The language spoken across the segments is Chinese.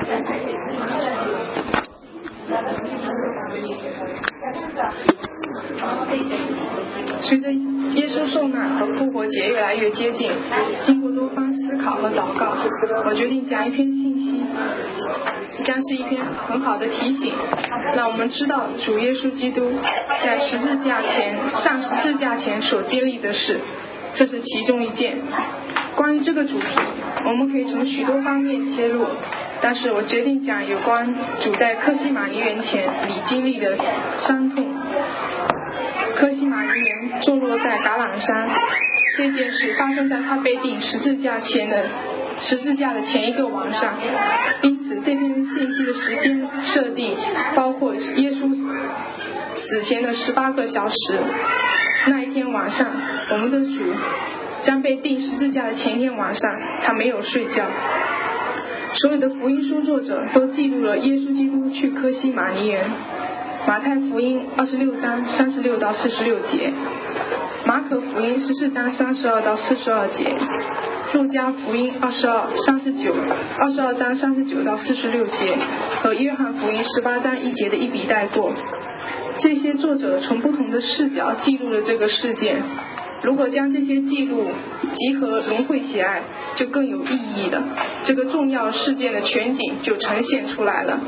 随着耶稣受难和复活节越来越接近，经过多方思考和祷告，我决定讲一篇信息，将是一篇很好的提醒，让我们知道主耶稣基督在上十字架前所经历的事，这是其中一件。关于这个主题，我们可以从许多方面切入，但是我决定讲有关主在客西马尼园前里经历的伤痛。客西马尼园坐落在橄榄山，这件事发生在他被钉十字架的前一个晚上，因此这篇信息的时间设定包括耶稣死前的18个小时。那一天晚上，我们的主将被钉十字架的前一天晚上，他没有睡觉。所有的福音书作者都记录了耶稣基督去客西马尼园。马太福音26章36到46节，马可福音14章32到42节，路加福音22章39到46节和约翰福音18章1节的一笔带过。这些作者从不同的视角记录了这个事件，如果将这些记录集合融汇起来，就更有意义了，这个重要事件的全景就呈现出来了。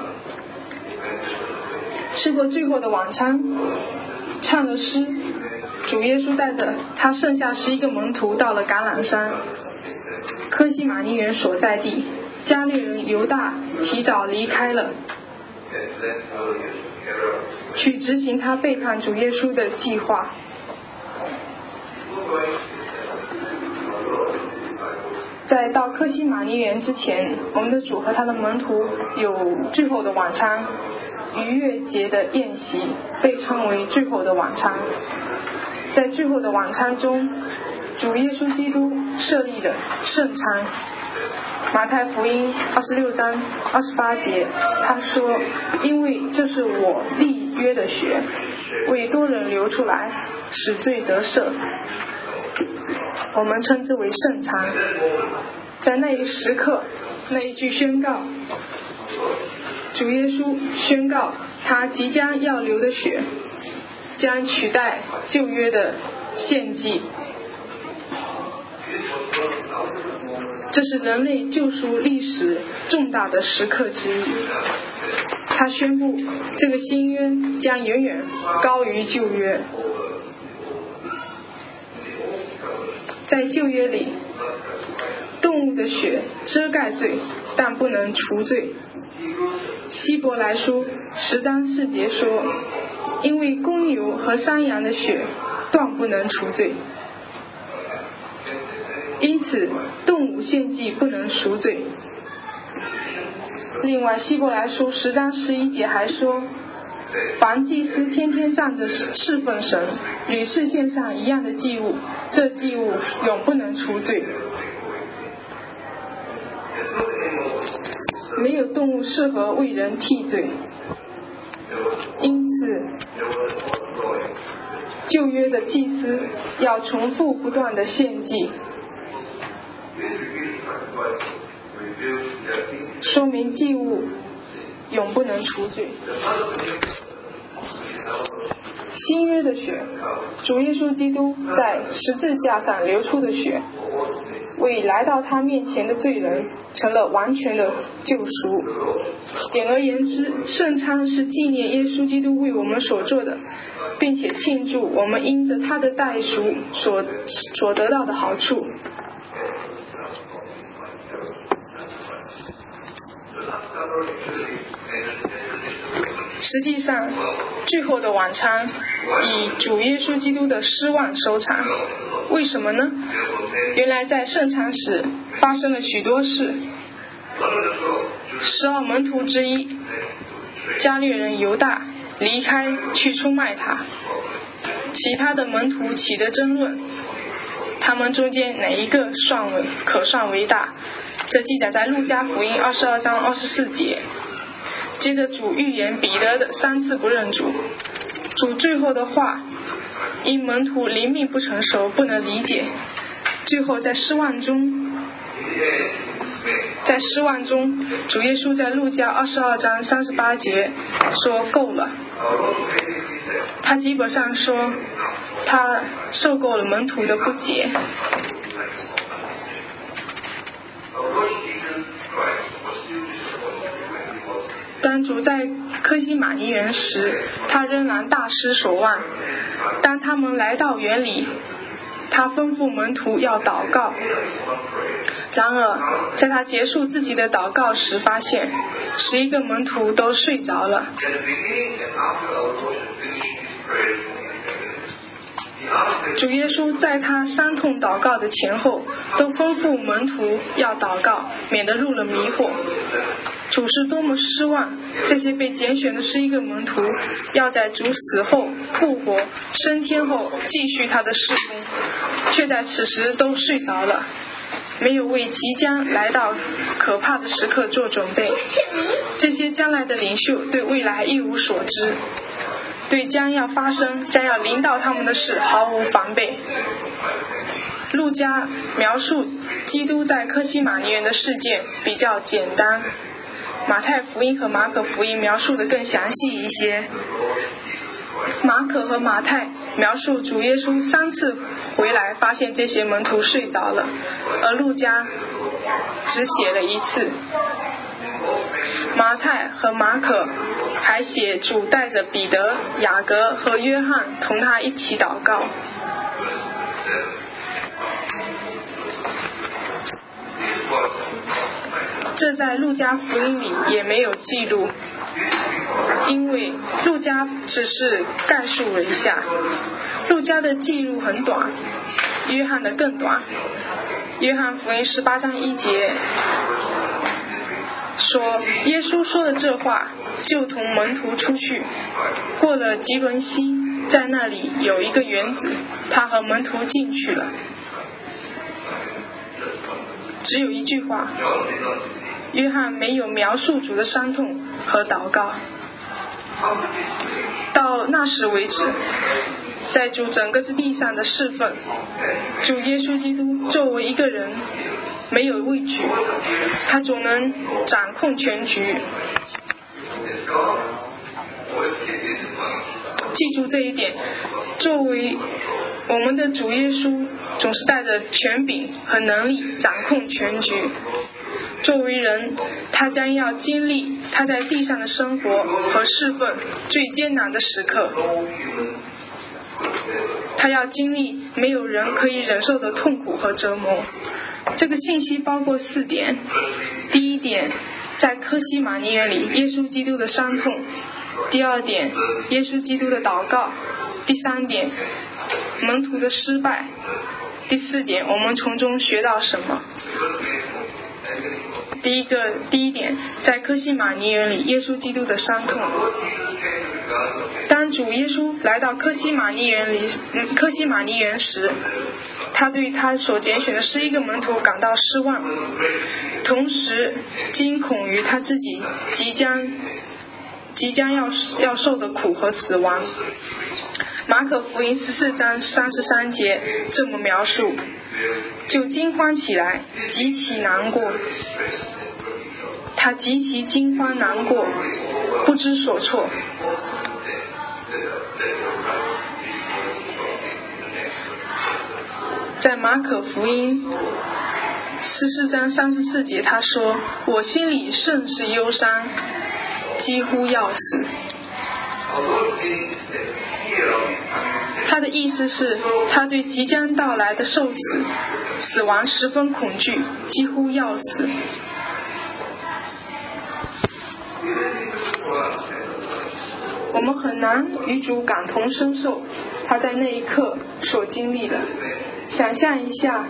吃过最后的晚餐，唱了诗，主耶稣带着他剩下11个门徒到了橄榄山，客西马尼园所在地。加略人犹大提早离开了，去执行他背叛主耶稣的计划。在到客西马尼园之前，我们的主和他的门徒有最后的晚餐，逾越节的宴席被称为最后的晚餐。在最后的晚餐中，主耶稣基督设立了圣餐。马太福音26章28节，他说：因为这是我立约的血，为多人流出来，使罪得赦。我们称之为圣餐。在那一时刻，那一句宣告，主耶稣宣告他即将要流的血将取代旧约的献祭，这是人类救赎历史重大的时刻之一。他宣布这个新约将远远高于旧约。在旧约里，动物的血遮盖罪，但不能除罪。希伯来书10章4节说，因为公牛和山羊的血断不能除罪，因此动物献祭不能赎罪。另外希伯来书10章11节还说，凡祭司天天站着侍奉神，屡次献上一样的祭物，这祭物永不能除罪。没有动物适合为人替罪，因此旧约的祭司要重复不断的献祭，说明祭物永不能除罪。新约的血，主耶稣基督在十字架上流出的血，为来到他面前的罪人成了完全的救赎。简而言之，圣餐是纪念耶稣基督为我们所做的，并且庆祝我们因着他的代赎所得到的好处。实际上，最后的晚餐以主耶稣基督的失望收场。为什么呢？原来在圣餐时发生了许多事。12门徒之一加略人犹大离开去出卖他，其他的门徒起了争论，他们中间哪一个可算为大？这记载在路加福音22章24节。接着主预言彼得的3次不认主，主最后的话因门徒灵命不成熟不能理解，最后在失望中在失望中，主耶稣在路加22章38节说够了。他基本上说他受够了门徒的不解。当主在客西马尼园时，他仍然大失所望。当他们来到园里，他吩咐门徒要祷告。然而在他结束自己的祷告时，发现11个门徒都睡着了。主耶稣在他伤痛祷告的前后，都吩咐门徒要祷告，免得入了迷惑。主是多么失望，这些被拣选的11个门徒要在主死后复活升天后继续他的事工，却在此时都睡着了，没有为即将来到可怕的时刻做准备。这些将来的领袖对未来一无所知，对将要发生将要临到他们的事毫无防备。路加描述基督在客西马尼园的事件比较简单，马太福音和马可福音描述的更详细一些。马可和马太描述主耶稣3次回来发现这些门徒睡着了，而路加只写了1次。马太和马可还写主带着彼得、雅各和约翰同他一起祷告。这在路加福音里也没有记录，因为路加只是概述了一下。路加的记录很短，约翰的更短。约翰福音18章1节说，耶稣说了这话，就同门徒出去，过了吉伦西，在那里有一个园子，他和门徒进去了。只有一句话，约翰没有描述主的伤痛和祷告。到那时为止，在主整个地上的侍奉，主耶稣基督作为一个人没有畏惧，他总能掌控全局。记住这一点，作为我们的主耶稣总是带着权柄和能力掌控全局。作为人，他将要经历他在地上的生活和侍奉最艰难的时刻，他要经历没有人可以忍受的痛苦和折磨。这个信息包括4点。第一点，在客西马尼园里耶稣基督的伤痛。第2点，耶稣基督的祷告。第3点，门徒的失败。第4点，我们从中学到什么？第一点，在客西马尼园里耶稣基督的伤痛。当主耶稣来到客西马尼园时，他对他所拣选的11个门徒感到失望，同时惊恐于他自己即将要受的苦和死亡。马可福音14章33节这么描述，就惊慌起来，极其难过。他极其惊慌难过，不知所措。在马可福音14章34节他说，我心里甚是忧伤，几乎要死。他的意思是，他对即将到来的受死、死亡十分恐惧，几乎要死。我们很难与主感同身受他在那一刻所经历的。想象一下，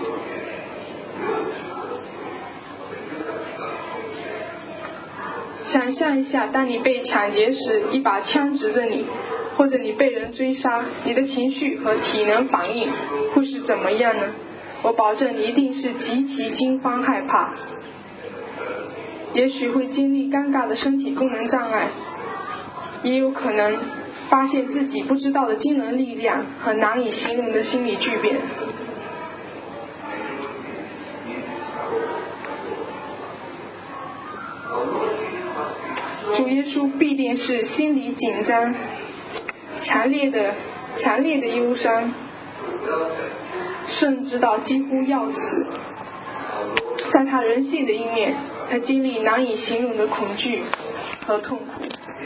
当你被抢劫时，一把枪指着你，或者你被人追杀，你的情绪和体能反应会是怎么样呢？我保证你一定是极其惊慌害怕，也许会经历尴尬的身体功能障碍，也有可能发现自己不知道的惊人力量和难以形容的心理巨变。 主耶稣必定是心里紧张，强烈的忧伤，甚至到几乎要死。在他人性的一面，他经历难以形容的恐惧和痛苦。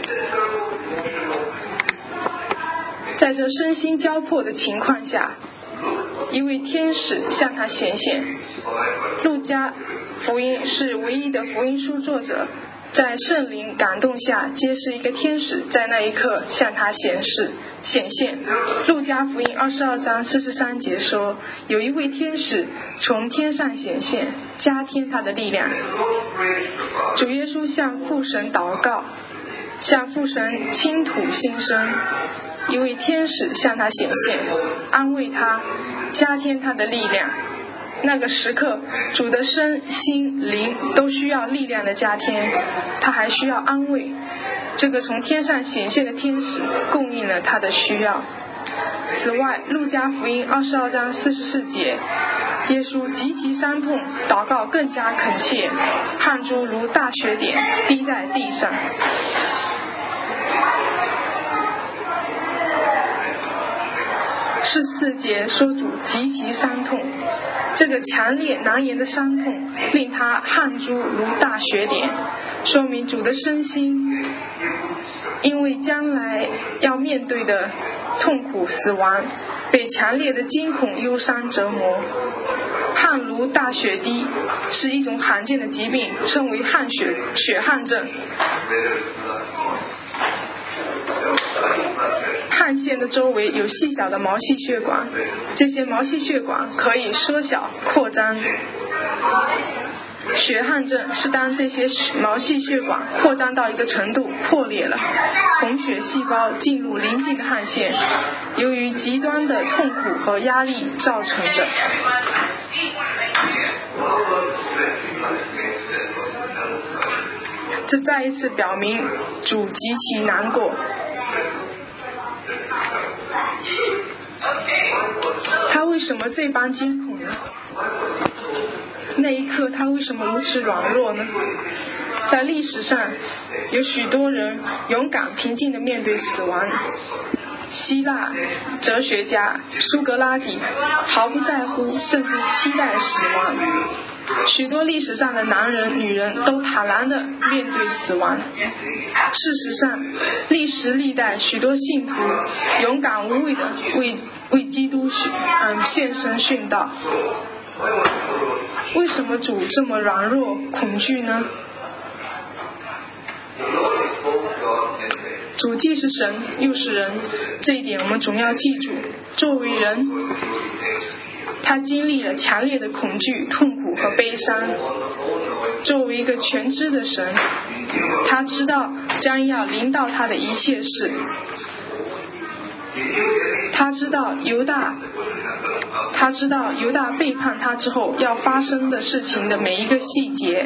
在这身心交迫的情况下，一位天使向他显现。路加福音是唯一的福音书作者在圣灵感动下揭示一个天使在那一刻向他显现。路加福音22章43节说，有一位天使从天上显现，加添他的力量。主耶稣向父神祷告，向父神倾吐心声，一位天使向他显现，安慰他，加添他的力量。那个时刻，主的身心灵都需要力量的加添，他还需要安慰。这个从天上显现的天使供应了他的需要。此外，路加福音22章44节，耶稣极其伤痛，祷告更加恳切，汗珠如大雪点滴在地上。14节说主极其伤痛，这个强烈难言的伤痛令他汗珠如大雪点，说明主的身心因为将来要面对的痛苦死亡，被强烈的惊恐忧伤折磨。汗如大雪滴是一种罕见的疾病，称为血汗症。汗腺的周围有细小的毛细血管，这些毛细血管可以缩小扩张。血汗症是当这些毛细血管扩张到一个程度破裂了，红血细胞进入邻近的汗腺，由于极端的痛苦和压力造成的。这再一次表明主极其难过。他为什么这般惊恐呢？那一刻他为什么如此软弱呢？在历史上有许多人勇敢平静地面对死亡。希腊哲学家苏格拉底毫不在乎甚至期待死亡。许多历史上的男人女人都坦然地面对死亡。事实上，历时历代许多信徒勇敢无畏地为基督献身殉道。为什么主这么软弱恐惧呢？主既是神又是人，这一点我们总要记住。作为人，他经历了强烈的恐惧、痛苦和悲伤。作为一个全知的神，他知道将要临到他的一切事。他知道犹大背叛他之后要发生的事情的每一个细节。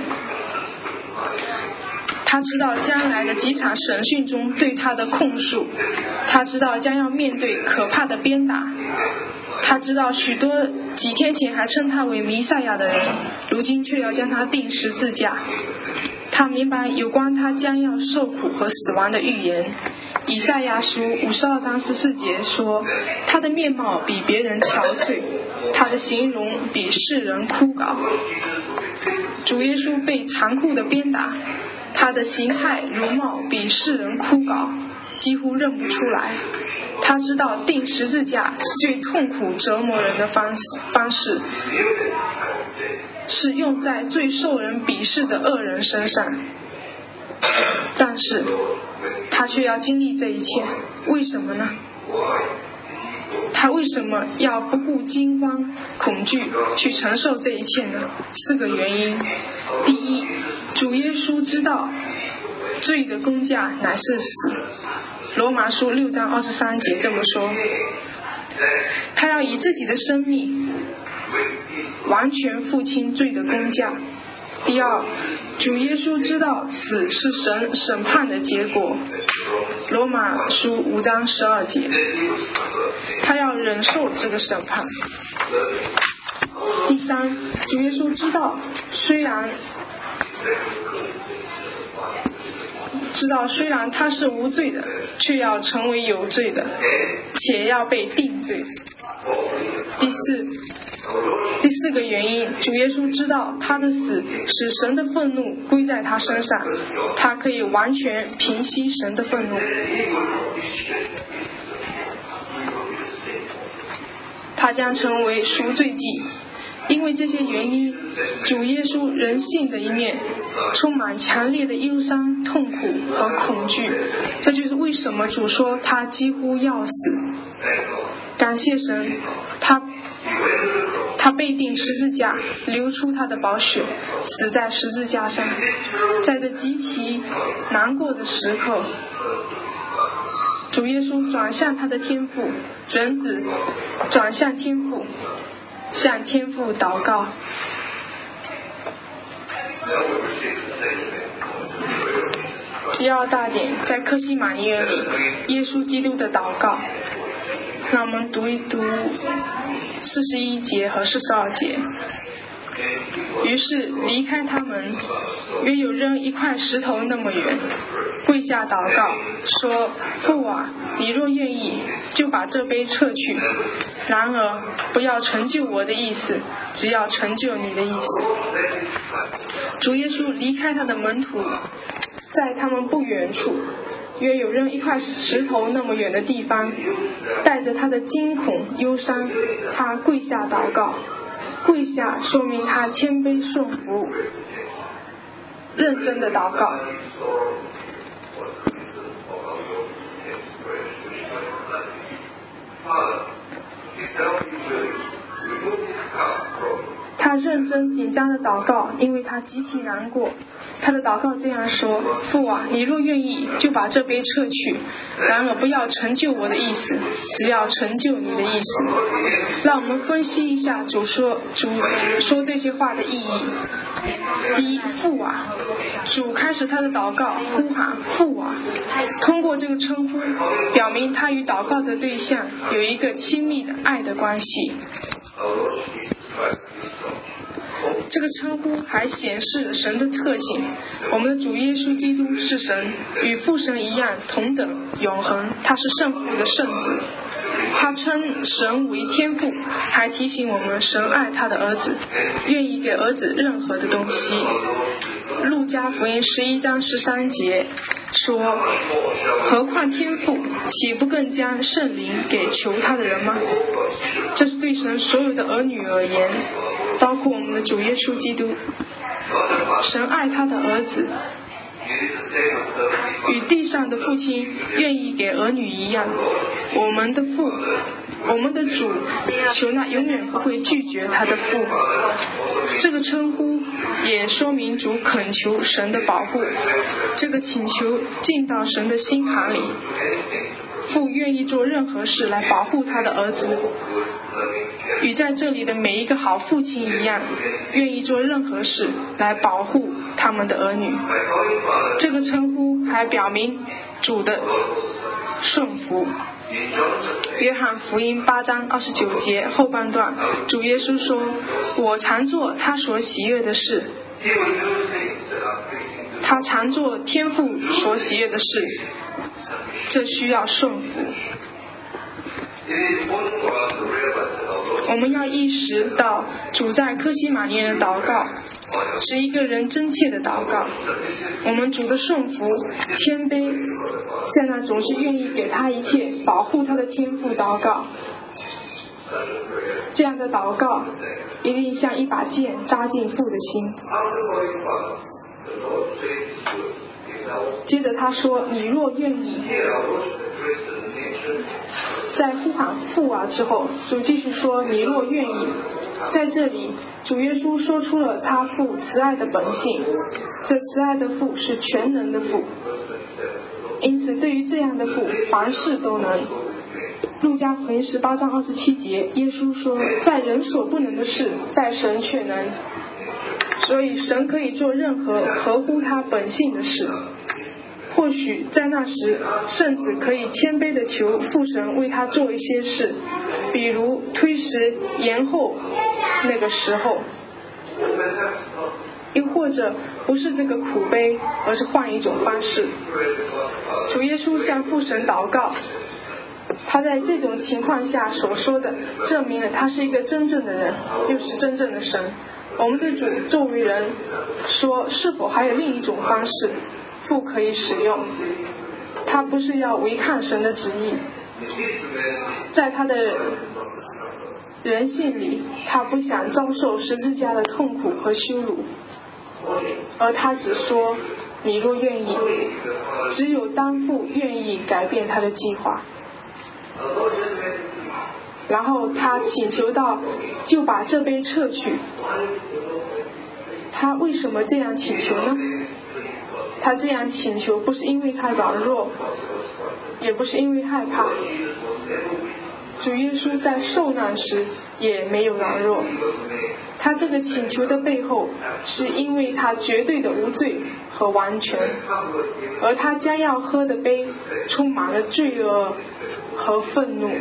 他知道将来的几场审讯中对他的控诉，他知道将要面对可怕的鞭打，他知道许多几天前还称他为弥赛亚的人，如今却要将他钉十字架。他明白有关他将要受苦和死亡的预言。以赛亚书52章14节说，他的面貌比别人憔悴，他的形容比世人枯槁。主耶稣被残酷的鞭打，他的形态容貌比世人枯槁，几乎认不出来。他知道钉十字架是最痛苦折磨人的方式，是用在最受人鄙视的恶人身上。但是他却要经历这一切，为什么呢？他为什么要不顾惊慌恐惧去承受这一切呢？4个原因。第一，主耶稣知道罪的工价乃是死。罗马书6章23节这么说，他要以自己的生命完全付清罪的工价。第二，主耶稣知道死是神审判的结果。罗马书5章12节，他要忍受这个审判。第三，主耶稣知道虽然知道虽然他是无罪的，却要成为有罪的，且要被定罪。第四个原因，主耶稣知道他的死使神的愤怒归在他身上，他可以完全平息神的愤怒。他将成为赎罪祭。因为这些原因，主耶稣人性的一面充满强烈的忧伤、痛苦和恐惧，这就是为什么主说他几乎要死。感谢神，他被钉十字架，流出他的宝血，死在十字架上。在这极其难过的时刻，主耶稣转向他的天父，人子转向天父，向天父祷告。第二大点，在客西马尼园里，耶稣基督的祷告。让我们读一读41节和42节。于是离开他们，约有扔一块石头那么远，跪下祷告，说：父啊，你若愿意，就把这杯撤去。然而不要成就我的意思，只要成就你的意思。主耶稣离开他的门徒，在他们不远处，约有扔一块石头那么远的地方，带着他的惊恐忧伤，他跪下祷告。跪下说明他谦卑顺服，认真的祷告。他认真紧张的祷告，因为他极其难过。他的祷告这样说：父啊，你若愿意，就把这杯撤去。然而不要成就我的意思，只要成就你的意思。让我们分析一下主说这些话的意义。第一，父啊，主开始他的祷告呼喊父啊，通过这个称呼表明他与祷告的对象有一个亲密的爱的关系。这个称呼还显示了神的特性，我们的主耶稣基督是神，与父神一样同等永恒，他是圣父的圣子。他称神为天父，还提醒我们神爱他的儿子，愿意给儿子任何的东西。路加福音11章13节说：何况天父岂不更将圣灵给求他的人吗？这是对神所有的儿女而言，包括我们的主耶稣基督。神爱他的儿子，与地上的父亲愿意给儿女一样。我们的父，我们的主，求那永远不会拒绝他的父。这个称呼也说明主恳求神的保护，这个请求进到神的心坎里。父愿意做任何事来保护他的儿子，与在这里的每一个好父亲一样，愿意做任何事来保护他们的儿女。这个称呼还表明主的顺服。约翰福音8章29节后半段，主耶稣说：我常做他所喜悦的事。他常做天父所喜悦的事，这需要顺服。我们要意识到主在客西马尼园的祷告是一个人真切的祷告。我们主的顺服、谦卑，向那总是愿意给他一切、保护他的天父祷告。这样的祷告一定像一把剑扎进父的心。接着他说：你若愿意。在呼喊父啊之后，主继续说：你若愿意。在这里，主耶稣说出了他父慈爱的本性，这慈爱的父是全能的父，因此对于这样的父，凡事都能。路加福音18章27节，耶稣说：在人所不能的事，在神却能。所以神可以做任何合乎他本性的事。或许在那时，圣子可以谦卑地求父神为他做一些事，比如推迟延后那个时候。 又或者不是这个苦杯，而是换一种方式。主耶稣向父神祷告，他在这种情况下所说的，证明了他是一个真正的人，又是真正的神。我们对主作为人说，是否还有另一种方式父可以使用？他不是要违抗神的旨意，在他的人性里，他不想遭受十字架的痛苦和羞辱，而他只说你若愿意，只有当父愿意改变他的计划。然后他请求到就把这杯撤去。他为什么这样请求呢？他这样请求不是因为他软弱，也不是因为害怕。主耶稣在受难时也没有软弱，他这个请求的背后是因为他绝对的无罪和完全，而他将要喝的杯充满了罪恶和愤怒。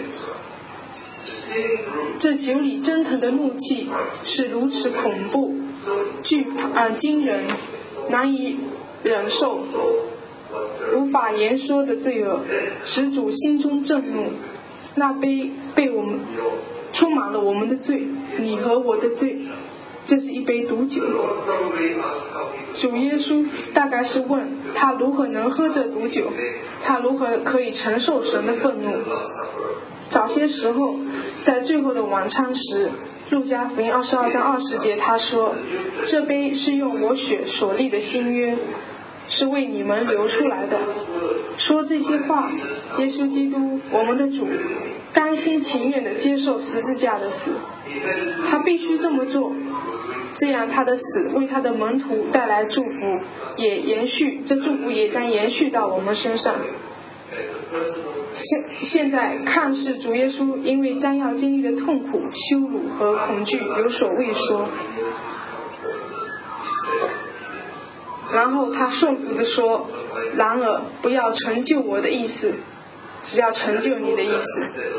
这酒里蒸腾的怒气是如此恐怖、惊人、难以忍受、无法言说的罪恶，使主心中震怒。那杯被我们充满了我们的罪，你和我的罪，这是一杯毒酒。主耶稣大概是问他如何能喝这毒酒，他如何可以承受神的愤怒。早些时候在最后的晚餐时，路加福音22章20节他说，这杯是用我血所立的新约，是为你们流出来的。说这些话，耶稣基督我们的主甘心情愿地接受十字架的死，他必须这么做，这样他的死为他的门徒带来祝福，这祝福也将延续到我们身上。现在看似主耶稣因为将要经历的痛苦、羞辱和恐惧有所畏缩，然后他顺服地说，然而不要成就我的意思，只要成就你的意思。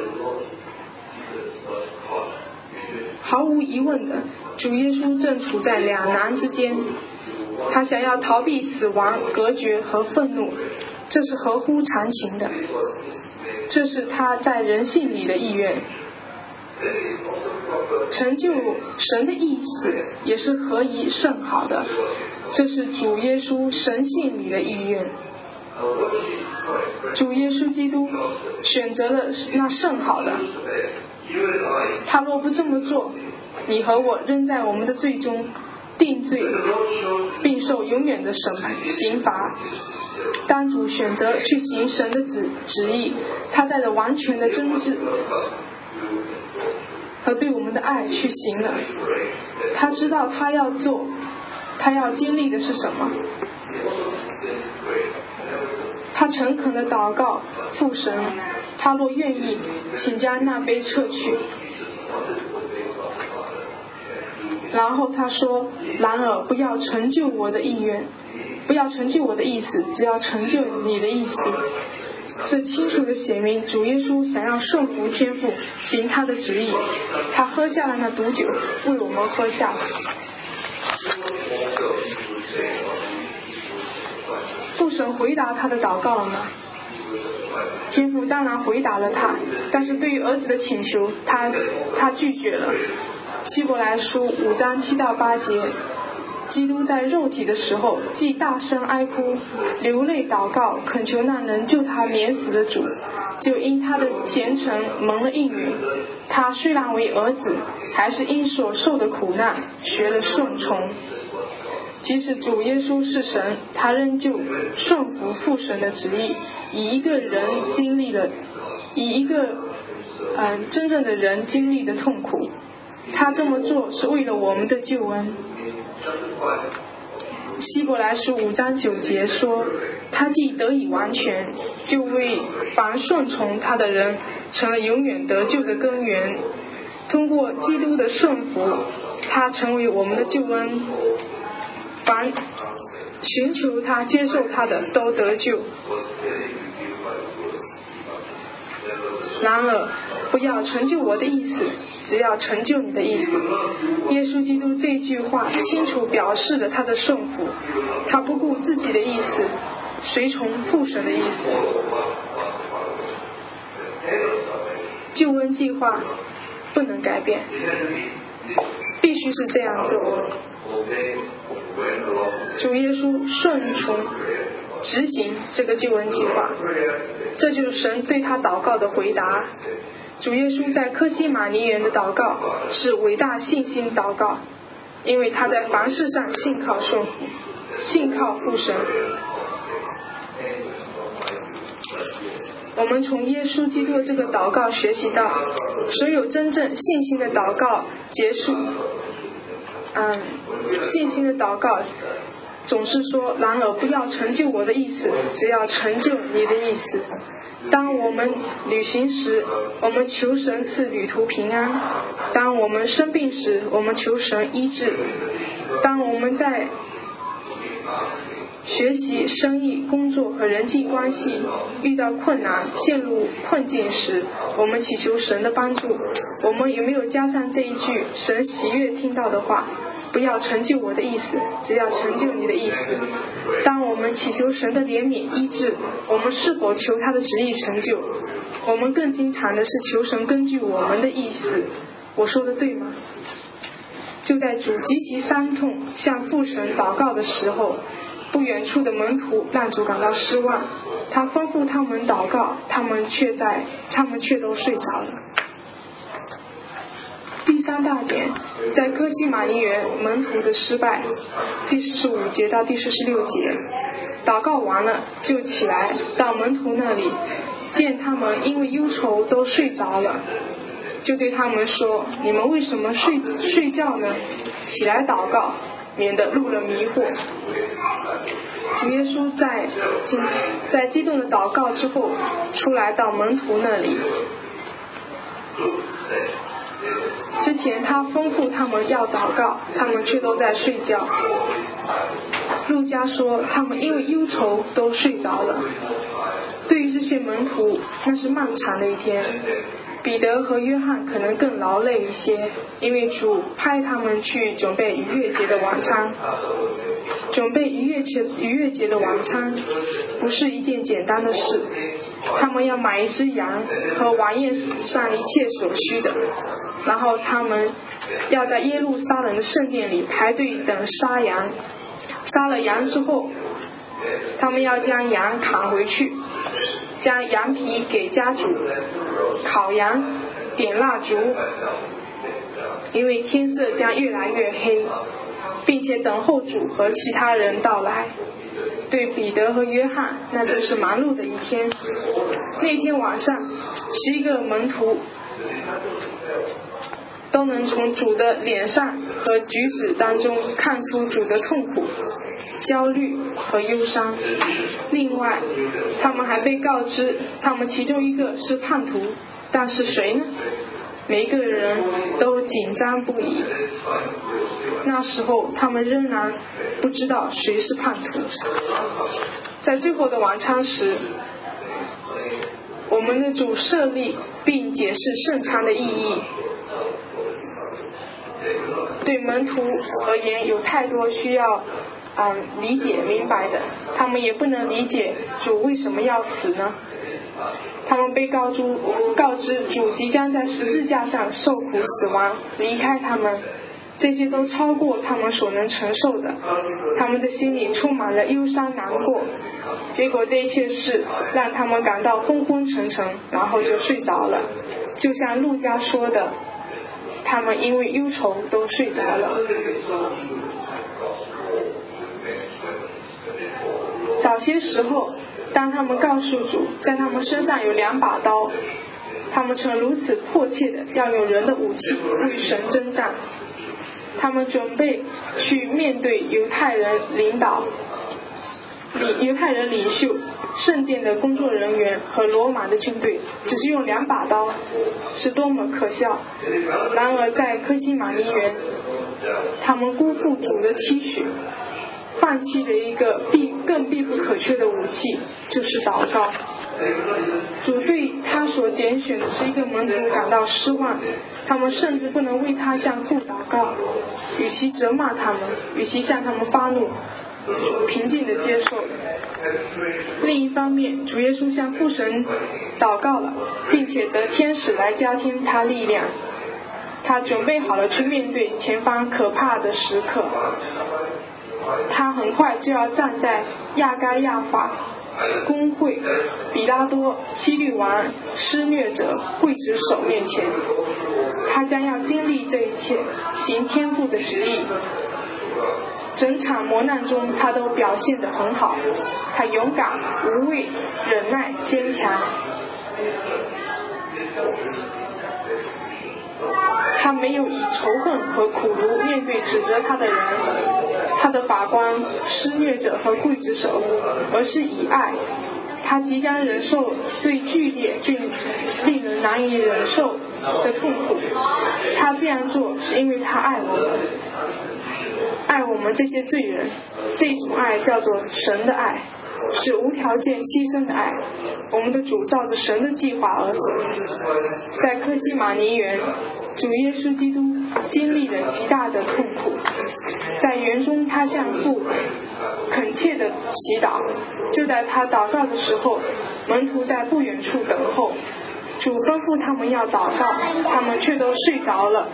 毫无疑问的，主耶稣正处在两难之间，他想要逃避死亡、隔绝和愤怒，这是合乎常情的，这是他在人性里的意愿。成就神的意思也是合宜甚好的，这是主耶稣神性里的意愿。主耶稣基督选择了那甚好的，他若不这么做，你和我仍在我们的罪中定罪，并受永远的刑罚。当主选择去行神的旨意，他带着完全的真挚和对我们的爱去行了。他知道他要做，他要经历的是什么。他诚恳地祷告父神，他若愿意，请将那杯撤去。然后他说，然而不要成就我的意愿，不要成就我的意思，只要成就你的意思。这清楚地写明主耶稣想要顺服天父，行他的旨意。他喝下了那毒酒，为我们喝下了。父神回答他的祷告了吗？天父当然回答了他，但是对于儿子的请求，他拒绝了。希伯来书5章7到8节，基督在肉体的时候，既大声哀哭，流泪祷告，恳求那能救他免死的主，就因他的虔诚蒙了应允。他虽然为儿子，还是因所受的苦难学了顺从。即使主耶稣是神，他仍旧顺服父神的旨意，以一个真正的人经历的痛苦。他这么做是为了我们的救恩。希伯来书5章9节说，他既得以完全，就为凡顺从他的人成了永远得救的根源。通过基督的顺服，他成为我们的救恩，凡寻求他接受他的都得救。 然而不要成就我的意思，只要成就你的意思。耶稣基督这句话清楚表示了他的顺服，他不顾自己的意思，随从父神的意思。救恩计划不能改变，必须是这样做。主耶稣顺从执行这个救恩计划，这就是神对他祷告的回答。主耶稣在客西马尼园的祷告是伟大信心祷告，因为他在凡事上信靠顺服，信靠父神。我们从耶稣基督这个祷告学习到，所有真正信心的祷告结束，信心的祷告总是说，然而不要成就我的意思，只要成就你的意思。当我们旅行时，我们求神赐旅途平安；当我们生病时，我们求神医治；当我们在学习、生意、工作和人际关系遇到困难、陷入困境时，我们祈求神的帮助。我们有没有加上这一句神喜悦听到的话？不要成就我的意思，只要成就你的意思。当我们祈求神的怜悯医治，我们是否求他的旨意成就？我们更经常的是求神根据我们的意思。我说的对吗？就在主极其伤痛向父神祷告的时候，不远处的门徒让主感到失望，他吩咐他们祷告，他们却都睡着了。第三大点，在客西马尼园门徒的失败，第45节到第46节，祷告完了就起来到门徒那里，见他们因为忧愁都睡着了，就对他们说：你们为什么睡觉呢？起来祷告，免得入了迷惑。主耶稣在激动的祷告之后，出来到门徒那里。之前他吩咐他们要祷告，他们却都在睡觉。路加说他们因为忧愁都睡着了。对于这些门徒，那是漫长的一天。彼得和约翰可能更劳累一些，因为主派他们去准备逾越节的晚餐。准备逾越节的晚餐不是一件简单的事，他们要买一只羊和晚宴上一切所需的，然后他们要在耶路撒冷的圣殿里排队等杀羊。杀了羊之后，他们要将羊砍回去，将羊皮给家主，烤羊，点蜡烛，因为天色将越来越黑，并且等候主和其他人到来。对彼得和约翰，那真是忙碌的一天。那天晚上，11个门徒都能从主的脸上和举止当中看出主的痛苦、焦虑和忧伤。另外，他们还被告知他们其中一个是叛徒，但是谁呢？每个人都紧张不已。那时候他们仍然不知道谁是叛徒。在最后的晚餐时，我们的主设立并解释圣餐的意义。对门徒而言，有太多需要理解明白的，他们也不能理解主为什么要死呢？他们被告知主即将在十字架上受苦死亡，离开他们，这些都超过他们所能承受的。他们的心里充满了忧伤难过，结果这一切事让他们感到昏昏沉沉，然后就睡着了。就像路加说的，他们因为忧愁都睡着了。早些时候，当他们告诉主在他们身上有2把刀，他们曾如此迫切的要有人的武器为神征战。他们准备去面对犹太人领袖、圣殿的工作人员和罗马的军队，只是用2把刀，是多么可笑。然而在客西马尼园，他们辜负主的期许，放弃了一个更必不可缺的武器，就是祷告。 主对他所拣选的是一个门徒感到失望，他们甚至不能为他向父祷告，与其责骂他们，与其向他们发怒，主平静地接受。另一方面，主耶稣向父神祷告了，并且得天使来加添他力量，他准备好了去面对前方可怕的时刻。他很快就要站在亚该亚法公会、比拉多、希律王、施虐者、刽子手面前，他将要经历这一切，行天父的旨意。整场磨难中，他都表现得很好，他勇敢、无畏、忍耐、坚强。他没有以仇恨和苦毒面对指责他的人，他的法官、施虐者和刽子手，而是以爱。他即将忍受最剧烈、最令人难以忍受的痛苦。他这样做是因为他爱我们，爱我们这些罪人。这种爱叫做神的爱，是无条件牺牲的爱。我们的主照着神的计划而死。在客西马尼园，主耶稣基督经历了极大的痛苦，在园中他向父恳切地祈祷。就在他祷告的时候，门徒在不远处等候。主吩咐他们要祷告，他们却都睡着了，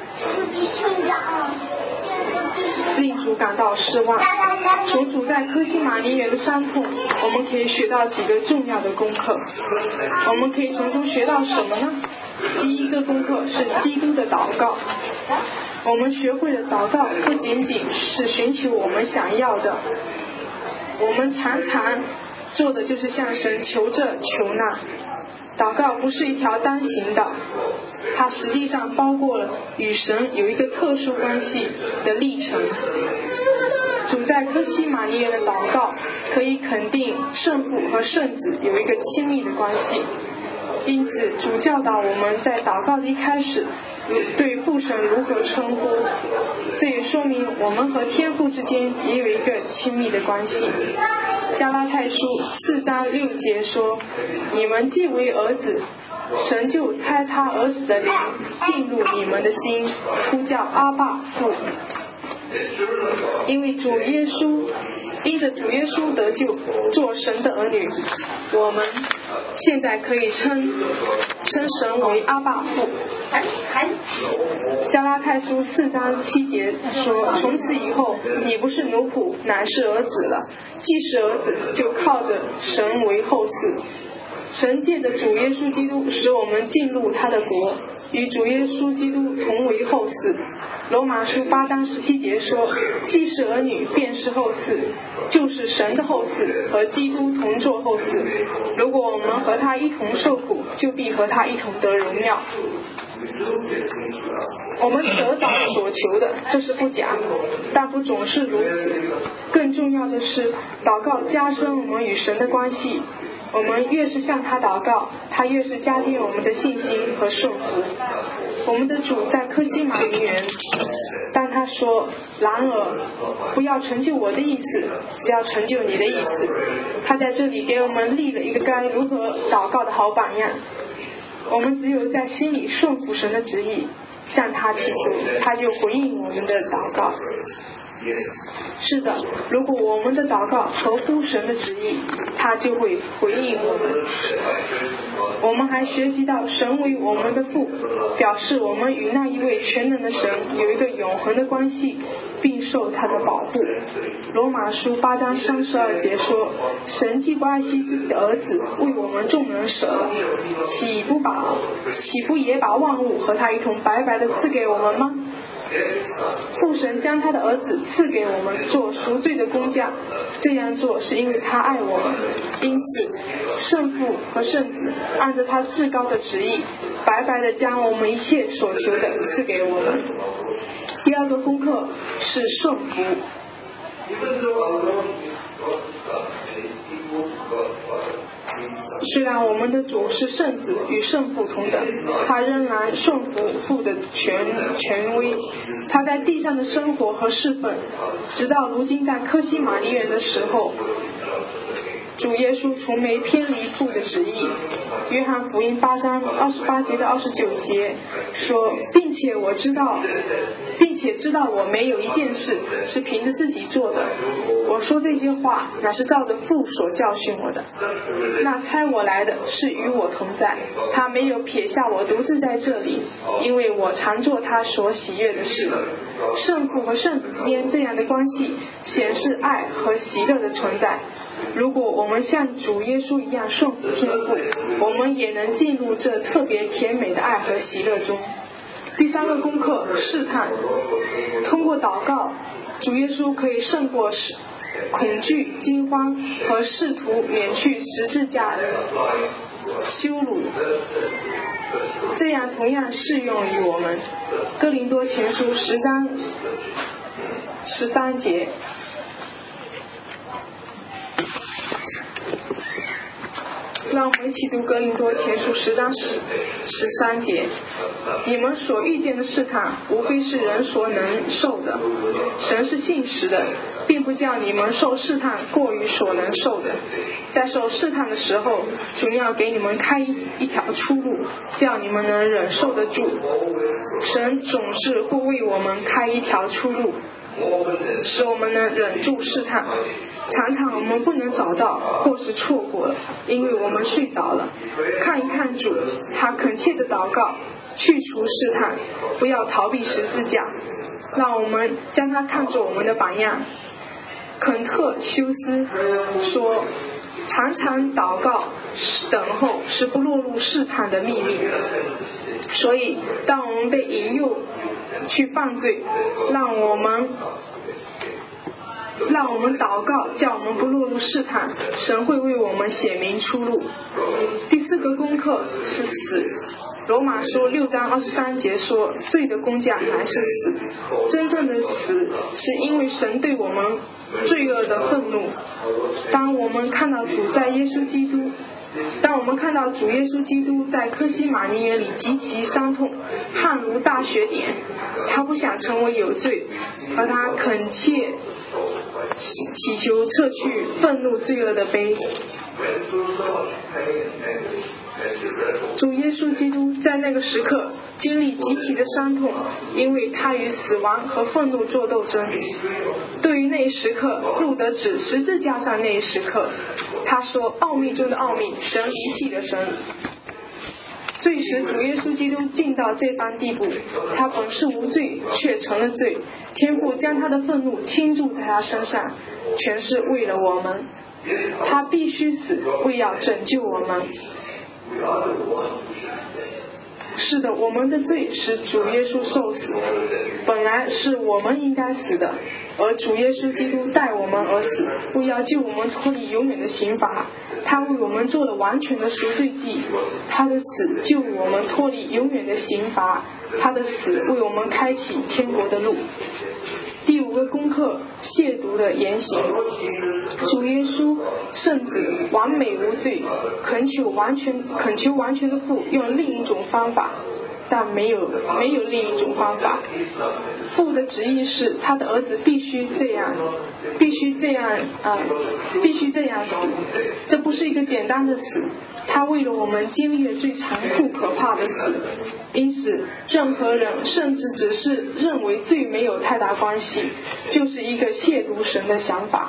令主感到失望。从主在客西马尼园的伤痛，我们可以学到几个重要的功课。我们可以从中学到什么呢？第一个功课是基督的祷告。我们学会了祷告不仅仅是寻求我们想要的，我们常常做的就是向神求这求那。祷告不是一条单行道，它实际上包括了与神有一个特殊关系的历程。主在客西马尼园的祷告可以肯定圣父和圣子有一个亲密的关系，因此主教导我们在祷告的一开始对父神如何称呼，这也说明我们和天父之间也有一个亲密的关系。加拉太书4章6节说，你们既为儿子，神就差他儿子的灵进入你们的心，呼叫阿爸父。因着主耶稣得救，做神的儿女，我们现在可以称神为阿爸父。加拉太书4章7节说，从此以后你不是奴仆，乃是儿子了，既是儿子，就靠着神为后嗣。神借着主耶稣基督使我们进入他的国，与主耶稣基督同为后嗣。罗马书8章17节说，既是儿女，便是后嗣，就是神的后嗣，和基督同作后嗣。如果我们和他一同受苦，就必和他一同得荣耀。我们得着所求的，这是不假，但不总是如此。更重要的是，祷告加深我们与神的关系。我们越是向他祷告，他越是加添我们的信心和顺服。我们的主在客西马尼园，当他说，然而不要成就我的意思，只要成就你的意思，他在这里给我们立了一个该如何祷告的好榜样。我们只有在心里顺服神的旨意，向他祈求，他就回应我们的祷告。是的，如果我们的祷告合乎神的旨意，他就会回应我们。我们还学习到神为我们的父，表示我们与那一位全能的神有一个永恒的关系，并受他的保护。罗马书8章32节说，神既不爱惜自己的儿子，为我们众人舍了，岂不也把万物和他一同白白的赐给我们吗？父神将他的儿子赐给我们做赎罪的工价，这样做是因为他爱我们。因此圣父和圣子按着他至高的旨意，白白的将我们一切所求的赐给我们。第二个功课是顺服。虽然我们的主是圣子与圣父同等，他仍然顺服父的权威。他在地上的生活和侍奉，直到如今在客西马尼园的时候， 主耶稣从没偏离父的旨意。约翰福音8章28节到29节说，并且知道我没有一件事是凭着自己做的，我说这些话乃是照着父所教训我的。那差我来的是与我同在，他没有撇下我独自在这里，因为我常做他所喜悦的事。圣父和圣子之间这样的关系显示爱和喜乐的存在。如果我们像主耶稣一样顺服天父，我们也能进入这特别甜美的爱和喜乐中。第三个功课，试探。通过祷告，主耶稣可以胜过恐惧、惊慌和试图免去十字架羞辱，这样同样适用于我们。哥林多前书10章13节。让我们一起读哥林多前书10章13节。你们所遇见的试探，无非是人所能受的。神是信实的，并不叫你们受试探过于所能受的。在受试探的时候，主要给你们开一条出路，叫你们能忍受得住。神总是会为我们开一条出路，使我们能忍住试探。常常我们不能找到，或是错过了，因为我们睡着了。看一看主，他恳切的祷告，去除试探，不要逃避十字架。让我们将他看作我们的榜样。肯特修斯说，常常祷告等候是不落入试探的秘密。所以当我们被引诱去犯罪，让我们祷告，叫我们不落入试探，神会为我们显明出路。第四个功课是死。罗马书6章23节说，罪的工价乃是死。真正的死是因为神对我们罪恶的愤怒。当我们看到主耶稣基督在科西玛尼园里极其伤痛，汗如大雪点，他不想成为有罪，而他恳切祈求撤去愤怒罪恶的杯。主耶稣基督在那个时刻经历极其的伤痛，因为他与死亡和愤怒做斗争。对于那一时刻，路德指十字架上那一时刻，他说，奥秘中的奥秘，神遗弃了神。罪使主耶稣基督进到这般地步，他本是无罪，却成了罪。天父将他的愤怒倾注在他身上，全是为了我们。他必须死，为要拯救我们。是的，我们的罪使主耶稣受死，本来是我们应该死的，而主耶稣基督代我们而死，为要救我们脱离永远的刑罚。他为我们做了完全的赎罪祭，他的死救我们脱离永远的刑罚，他的死为我们开启天国的路。第五个功课，亵渎的言行。主耶稣圣子完美无罪，恳求完全的父用另一种方法，但没有另一种方法。父的旨意是他的儿子必须这样死。这不是一个简单的死，他为了我们经历了最残酷可怕的死。因此任何人甚至只是认为罪没有太大关系，就是一个亵渎神的想法。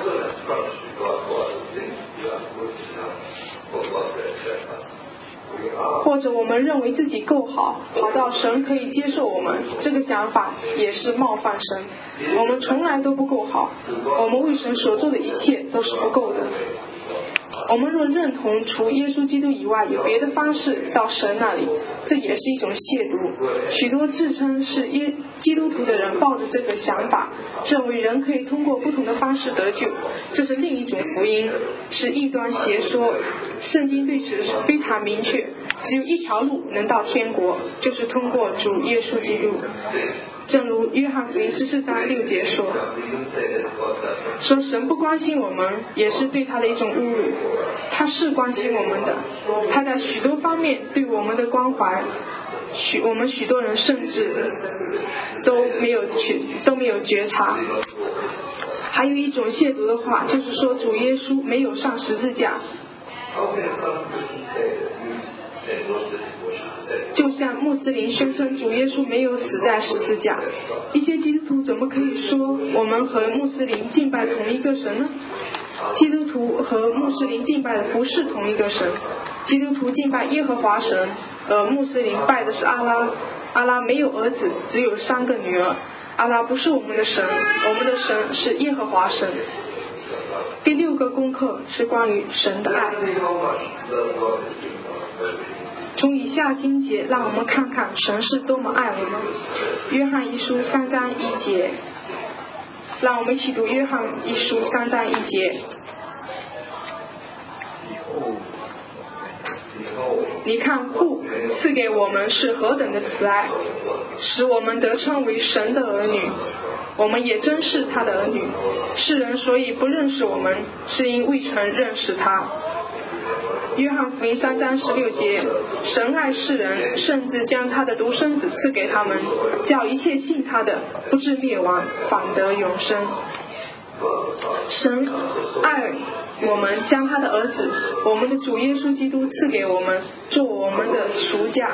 或者我们认为自己够好到神可以接受我们，这个想法也是冒犯神。我们从来都不够好，我们为神所做的一切都是不够的。我们若认同除耶稣基督以外有别的方式到神那里，这也是一种亵渎。许多自称是基督徒的人抱着这个想法，认为人可以通过不同的方式得救，这是另一种福音，是异端邪说。圣经对此是非常明确，只有一条路能到天国，就是通过主耶稣基督。正如约翰福音14章6节说神不关心我们，也是对他的一种侮辱。他是关心我们的，他在许多方面对我们的关怀，我们许多人甚至都没有觉察。 还有一种亵渎的话，就是说主耶稣没有上十字架。就像穆斯林宣称主耶稣没有死在十字架，一些基督徒怎么可以说我们和穆斯林敬拜同一个神呢？基督徒和穆斯林敬拜的不是同一个神，基督徒敬拜耶和华神，穆斯林拜的是阿拉。阿拉没有儿子，只有3个女儿。阿拉不是我们的神，我们的神是耶和华神。第6个功课是关于神的爱。从以下经节让我们看看神是多么爱我们。约翰一书3章1节，让我们一起读约翰一书3章1节。你看父赐给我们是何等的慈爱，使我们得称为神的儿女，我们也真是他的儿女。世人所以不认识我们，是因未曾认识他。约翰福音3章16节，神爱世人，甚至将他的独生子赐给他们，叫一切信他的不至灭亡，反得永生。神爱我们，将他的儿子，我们的主耶稣基督赐给我们，做我们的赎价。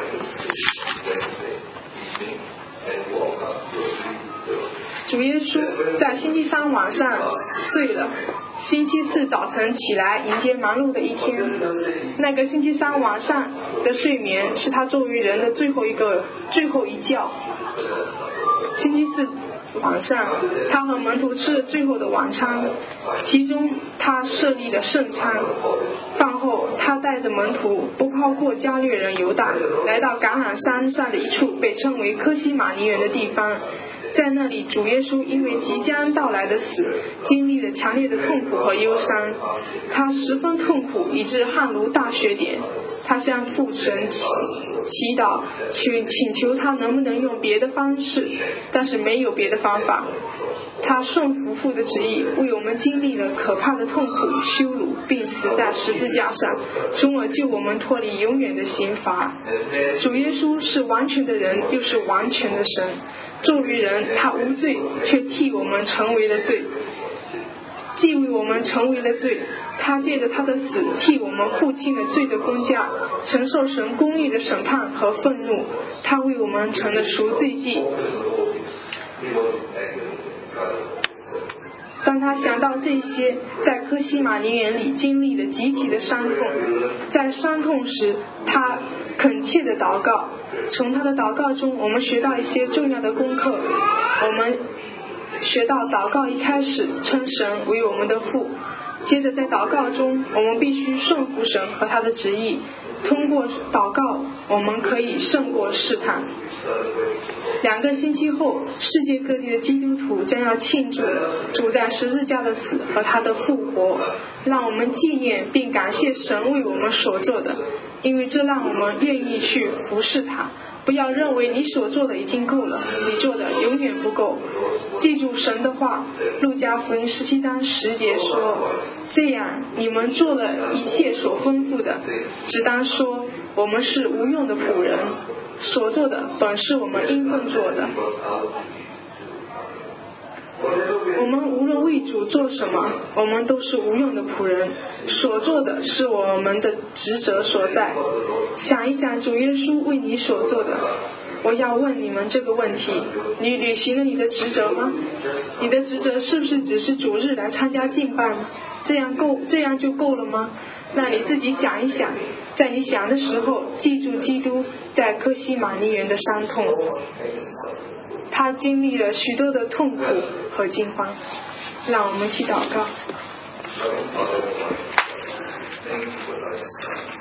主耶稣在星期3晚上睡了，星期4早晨起来迎接忙碌的一天。那个星期3晚上的睡眠是他作为人的最后一觉。星期4晚上，他和门徒吃了最后的晚餐，其中他设立了圣餐。饭后，他带着门徒不抛过加略人犹大，来到橄榄山上的一处被称为科西玛尼园的地方。在那里，主耶稣因为即将到来的死，经历了强烈的痛苦和忧伤。他十分痛苦，以致汗如大雪点。他向父神祈祷，请求他能不能用别的方式，但是没有别的方法。他顺服父的旨意，为我们经历了可怕的痛苦、羞辱，并死在十字架上，从而救我们脱离永远的刑罚。主耶稣是完全的人，又是完全的神。作为人，他无罪，却替我们成为了罪。既为我们成为了罪，他借着他的死替我们付清了罪的工价，承受神公义的审判和愤怒。他为我们成了赎罪祭。当他想到这些在科西玛尼园里经历了极其的伤痛，在伤痛时他恳切的祷告。从他的祷告中，我们学到一些重要的功课。我们学到祷告一开始称神为我们的父，接着在祷告中我们必须顺服神和他的旨意。通过祷告，我们可以胜过试探。2个星期后，世界各地的基督徒将要庆祝主在十字架的死和他的复活。让我们纪念并感谢神为我们所做的，因为这让我们愿意去服侍他。不要认为你所做的已经够了，你做的永远不够。记住神的话，路加福音17章10节说，这样你们做了一切所吩咐的，只当说我们是无用的仆人，所做的本是我们应分做的。我们无论为主做什么，我们都是无用的仆人，所做的是我们的职责所在。想一想主耶稣为你所做的。我要问你们这个问题，你履行了你的职责吗？你的职责是不是只是主日来参加敬拜吗？这样就够了吗？那你自己想一想，在你想的时候，记住基督在科西玛尼园的伤痛。他经历了许多的痛苦和惊慌。让我们一起祷告。